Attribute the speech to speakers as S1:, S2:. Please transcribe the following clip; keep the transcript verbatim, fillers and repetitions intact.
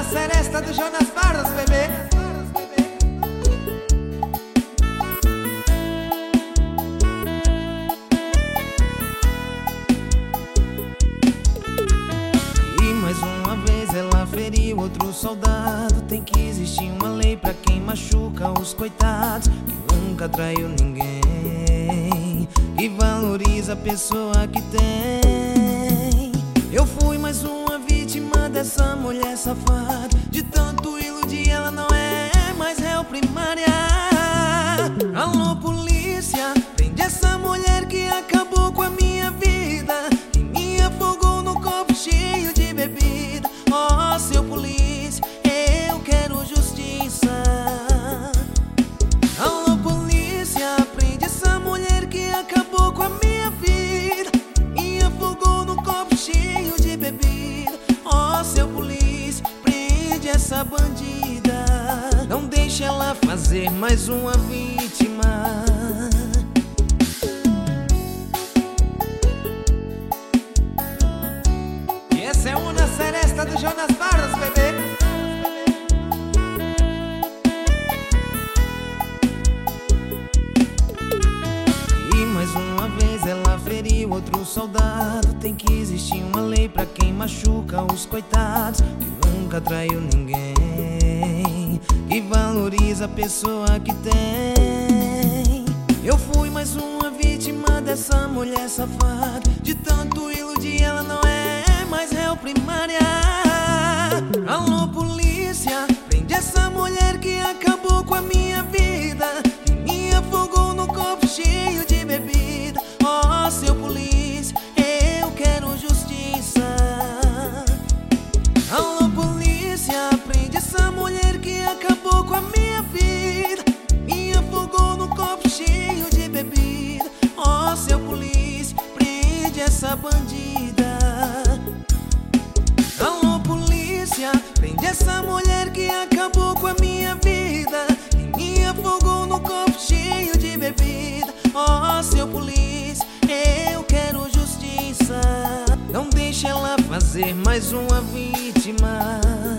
S1: seresta do Jonas Barros, bebê.
S2: E mais uma vez ela feriu outro soldado. Tem que existir uma lei pra quem machuca os coitados, que nunca traiu ninguém, que valoriza a pessoa que tem. Eu fui mais uma vítima dessa mulher safada. De tanto iludir ela não é mais réu primária. Alô polícia, prende essa mulher que acabou com a minha vida, que me afogou no copo cheio de bebida. Ó, oh, seu polícia, eu quero justiça. Alô polícia, prende essa mulher que acabou com a minha vida, me afogou no copo cheio de bebida. Ó, oh, seu polícia, prende essa bandida, não deixe ela fazer mais uma vítima.
S1: E essa é uma seresta do Jonas Barros, bebê.
S2: E mais uma vez ela feriu outro soldado. Tem que existir uma lei pra quem machuca os coitados, que nunca traiu ninguém, que valoriza a pessoa que tem. Eu fui mais uma vítima dessa mulher safada. De tanto iludir ela não é mais réu primária. Alô polícia, prende essa mulher que acabou com a minha vida, que me afogou no copo cheio de bebida. Ó, oh, seu polícia, eu quero justiça. Alô polícia, prende essa mulher que acabou com a minha vida, me afogou no copo cheio de bebida. Ó, oh, seu polícia, prende essa bandida. Alô polícia, prende essa mulher que acabou com a minha vida, que me afogou no copo cheio de bebida. Ó, oh, seu polícia, eu quero justiça, não deixe ela fazer mais uma vítima.